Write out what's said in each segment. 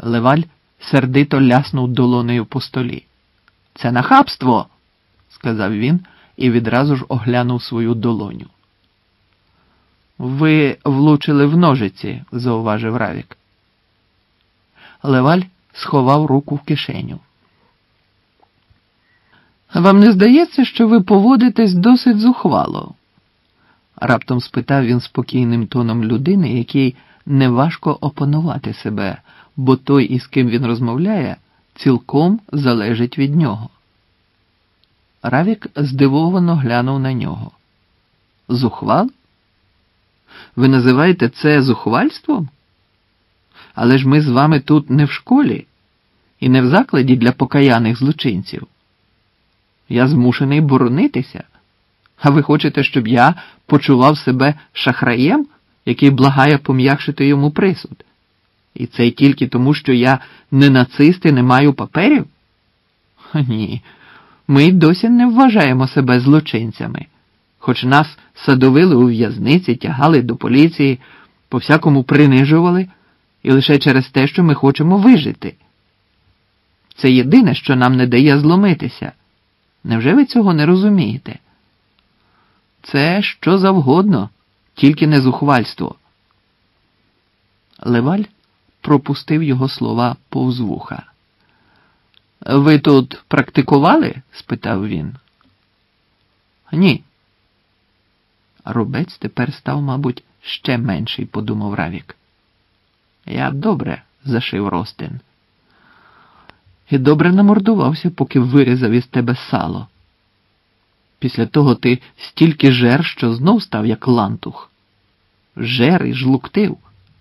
Леваль сердито ляснув долонею по столі. «Це нахабство!» – сказав він і відразу ж оглянув свою долоню. «Ви влучили в ножиці», – зауважив Равік. Леваль сховав руку в кишеню. «Вам не здається, що ви поводитесь досить зухвало?» – раптом спитав він спокійним тоном людини, якій неважко опанувати себе, бо той, із ким він розмовляє, цілком залежить від нього. Равік здивовано глянув на нього. «Зухвал? Ви називаєте це зухвальством? Але ж ми з вами тут не в школі і не в закладі для покаяних злочинців. Я змушений боронитися. А ви хочете, щоб я почував себе шахраєм, який благає пом'якшити йому присуд? І це тільки тому, що я не нацист і не маю паперів? Ні, ми й досі не вважаємо себе злочинцями. Хоч нас садовили у в'язниці, тягали до поліції, по-всякому принижували, і лише через те, що ми хочемо вижити. Це єдине, що нам не дає зломитися. Невже ви цього не розумієте? Це що завгодно, тільки не зухвальство. Леваль пропустив його слова повз вуха. «Ви тут практикували?» – спитав він. «Ні». Рубець тепер став, мабуть, ще менший, подумав Равік. «Я добре зашив Ростин. І добре намордувався, поки вирізав із тебе сало. Після того ти стільки жер, що знов став як лантух. Жер і жлуктив.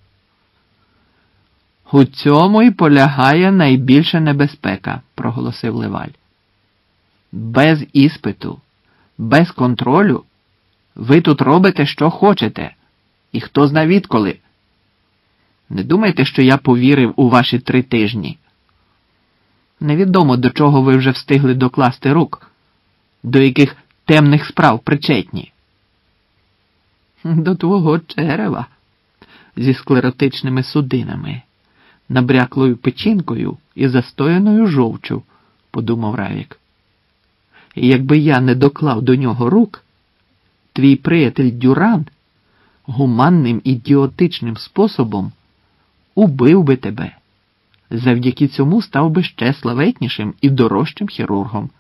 У цьому і полягає найбільша небезпека», – проголосив Леваль. «Без іспиту, без контролю ви тут робите, що хочете, і хто зна відколи. Не думайте, що я повірив у ваші 3 тижні. Невідомо, до чого ви вже встигли докласти рук, до яких темних справ причетні». «До твого черева зі склеротичними судинами, набряклою печінкою і застояною жовчю», – подумав Равік. «І якби я не доклав до нього рук, твій приятель Дюран гуманним ідіотичним способом убив би тебе. Завдяки цьому став би ще славетнішим і дорожчим хірургом».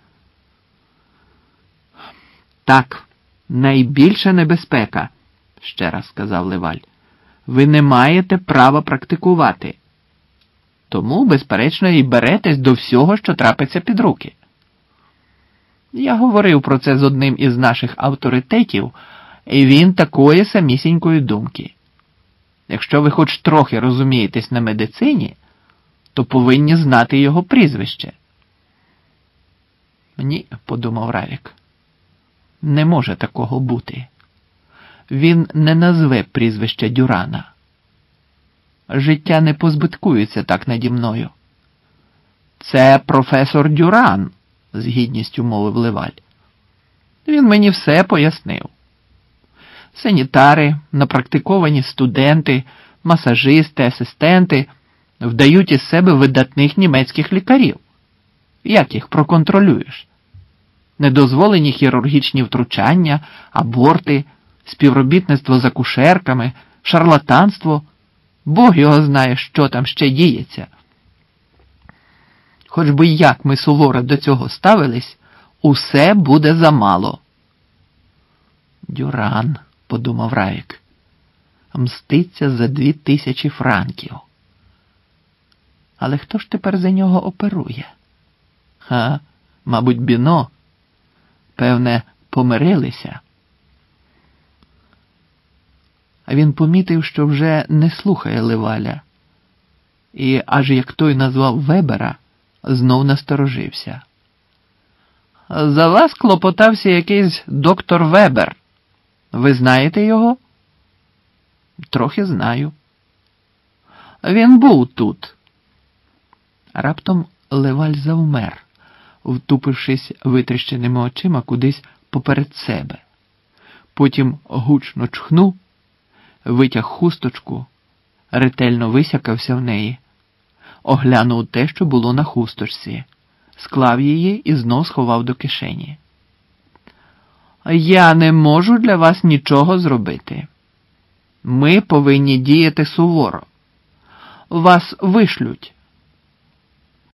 «Так, найбільша небезпека», – ще раз сказав Леваль. «Ви не маєте права практикувати. Тому, безперечно, і беретесь до всього, що трапиться під руки. Я говорив про це з одним із наших авторитетів, і він такої самісінької думки. Якщо ви хоч трохи розумієтесь на медицині, то повинні знати його прізвище». «Ні», – подумав Равік, – «не може такого бути. Він не назве прізвище Дюрана. Життя не позбиткується так наді мною». «Це професор Дюран», – з гідністю мовив Леваль. «Він мені все пояснив. Санітари, напрактиковані студенти, масажисти, асистенти вдають із себе видатних німецьких лікарів. Як їх проконтролюєш? Недозволені хірургічні втручання, аборти, співробітництво з акушерками, шарлатанство. Бог його знає, що там ще діється. Хоч би як ми суворо до цього ставились, усе буде замало». «Дюран», – подумав Равік, – «мститься за 2000 франків. Але хто ж тепер за нього оперує? Мабуть, Біно. Певне, помирилися». А він помітив, що вже не слухає Леваля. І аж як той назвав Вебера, знов насторожився. «За вас клопотався якийсь доктор Вебер. Ви знаєте його?» «Трохи знаю». «Він був тут». Раптом Леваль завмер, втупившись витріщеними очима кудись поперед себе. Потім гучно чхнув, витяг хусточку, ретельно висякався в неї, оглянув те, що було на хусточці, склав її і знов сховав до кишені. «Я не можу для вас нічого зробити. Ми повинні діяти суворо. Вас вишлють,